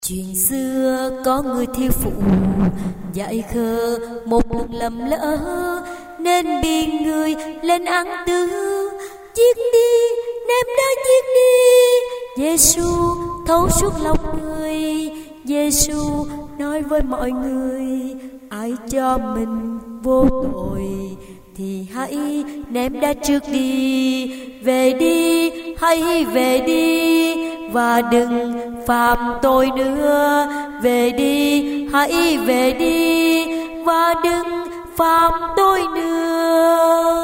Chuyện xưa có người thiếu phụ dại khờ, một lần lầm lỡ nên bị người lên án tử. Giết đi, ném đá giết đi. Giêsu thấu suốt lòng người. Giêsu nói với mọi người: ai cho mình vô tội thì hãy ném đá trước đi. Về đi, hãy về đi và đừng phạm tội nữa. Về đi, hãy về đi và đừng phạm tội nữa.